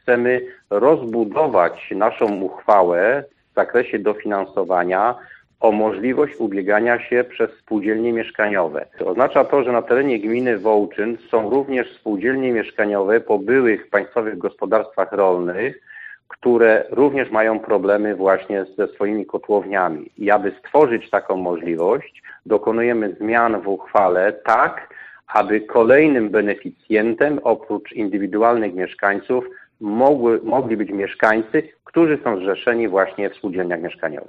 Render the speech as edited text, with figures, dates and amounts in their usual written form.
chcemy rozbudować naszą uchwałę w zakresie dofinansowania o możliwość ubiegania się przez spółdzielnie mieszkaniowe. Oznacza to, że na terenie gminy Wołczyn są również spółdzielnie mieszkaniowe po byłych państwowych gospodarstwach rolnych, które również mają problemy właśnie ze swoimi kotłowniami. I aby stworzyć taką możliwość, dokonujemy zmian w uchwale tak, aby kolejnym beneficjentem oprócz indywidualnych mieszkańców mogli być mieszkańcy, którzy są zrzeszeni właśnie w spółdzielniach mieszkaniowych.